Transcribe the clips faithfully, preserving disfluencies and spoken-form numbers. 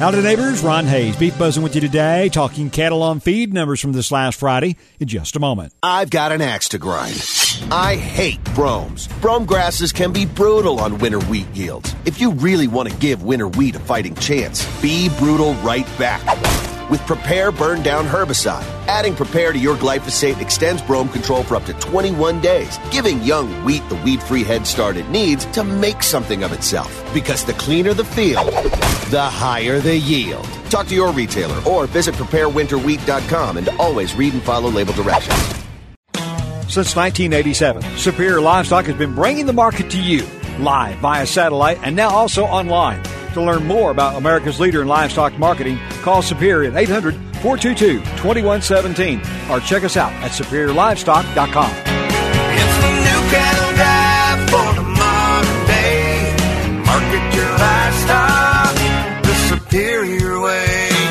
Howdy, neighbors. Ron Hayes, Beef Buzzing with you today, talking cattle on feed numbers from this last Friday in just a moment. I've got an axe to grind. I hate bromes. Brome grasses can be brutal on winter wheat yields. If you really want to give winter wheat a fighting chance, be brutal right back with Prepare Burn Down Herbicide. Adding Prepare to your glyphosate extends brome control for up to twenty-one days, giving young wheat the weed-free head start it needs to make something of itself. Because the cleaner the field, the higher the yield. Talk to your retailer or visit prepare winter wheat dot com and always read and follow label directions. Since nineteen eighty-seven, Superior Livestock has been bringing the market to you live via satellite and now also online. To learn more about America's leader in livestock marketing, call Superior at eight hundred, four two two, two one one seven or check us out at superior livestock dot com. It's the new cattle drive for the modern day. Market your livestock the Superior way.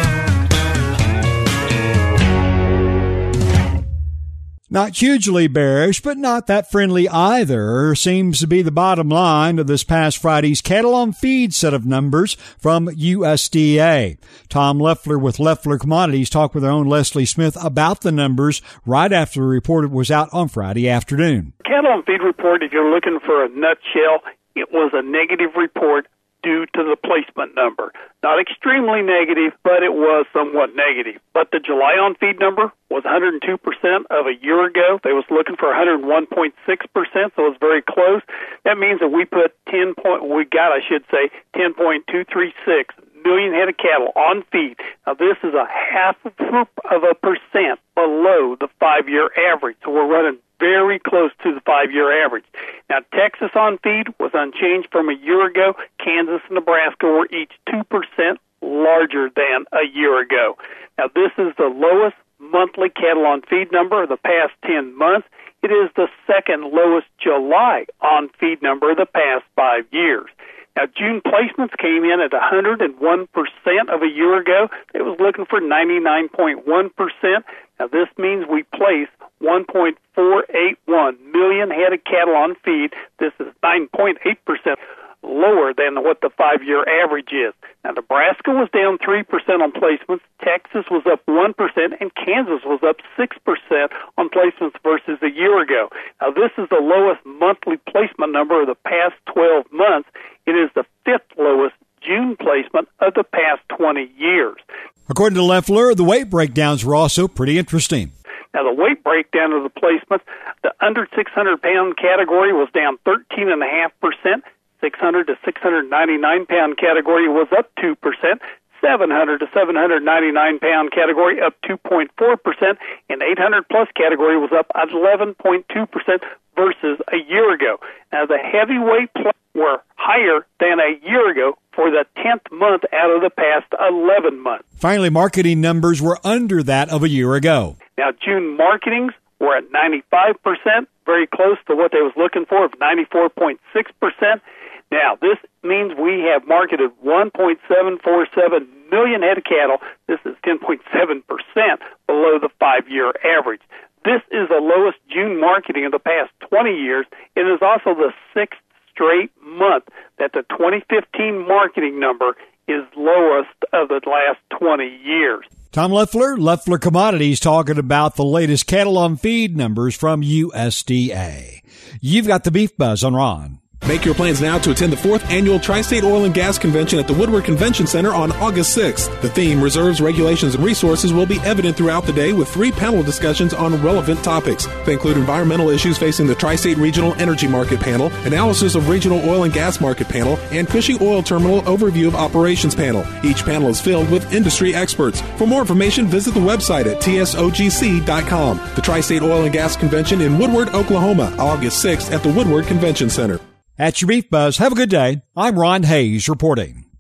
Not hugely bearish, but not that friendly either, seems to be the bottom line of this past Friday's cattle on feed set of numbers from U S D A. Tom Leffler with Leffler Commodities talked with our own Leslie Smith about the numbers right after the report was out on Friday afternoon. Cattle on feed report, if you're looking for a nutshell, it was a negative report due to the placement number. Not extremely negative, but it was somewhat negative. But the July on feed number was one hundred two percent of a year ago. They was looking for one hundred one point six percent, so it was very close. That means that we put ten point, we got, I should say, ten point two three six million head of cattle on feed. Now, this is a half of a percent below the five-year average, so we're running very close to the five-year average. Now, Texas on feed was unchanged from a year ago. Kansas and Nebraska were each two percent larger than a year ago. Now, this is the lowest monthly cattle on feed number of the past ten months. It is the second lowest July on feed number of the past five years. Now, June placements came in at one hundred one percent of a year ago. It was looking for ninety-nine point one percent. Now, this means we placed one point four eight one million head of cattle on feed. This is nine point eight percent lower than what the five-year average is. Now, Nebraska was down three percent on placements, Texas was up one percent, and Kansas was up six percent on placements versus a year ago. Now, this is the lowest monthly placement number of the past twelve months. It is the fifth lowest June placement of the past twenty years. According to Leffler, the weight breakdowns were also pretty interesting. Now, the weight breakdown of the placements, the under six hundred pound category was down thirteen point five percent. six hundred to six hundred ninety-nine pound category was up two percent. seven hundred to seven hundred ninety-nine pound category up two point four percent. And eight hundred plus category was up eleven point two percent versus a year ago. Now, the heavyweight pl- were higher than a year ago for the tenth month out of the past eleven months. Finally, marketing numbers were under that of a year ago. Now, June marketings were at ninety-five percent, very close to what they was looking for of ninety-four point six percent. Now, this means we have marketed one point seven four seven million head of cattle. This is ten point seven percent below the five-year average. This is the lowest June marketing of the past twenty years. It is also the sixth straight month that the twenty fifteen marketing number is lowest of the last twenty years. Tom Leffler, Leffler Commodities, talking about the latest cattle on feed numbers from U S D A. You've got the Beef Buzz on Ron. Make your plans now to attend the fourth Annual Tri-State Oil and Gas Convention at the Woodward Convention Center on August sixth. The theme, Reserves, Regulations, and Resources, will be evident throughout the day with three panel discussions on relevant topics. They include environmental issues facing the Tri-State Regional Energy Market Panel, analysis of Regional Oil and Gas Market Panel, and Cushing Oil Terminal Overview of Operations Panel. Each panel is filled with industry experts. For more information, visit the website at T S O G C dot com. The Tri-State Oil and Gas Convention in Woodward, Oklahoma, August sixth at the Woodward Convention Center. At your Beef Buzz, have a good day. I'm Ron Hayes reporting.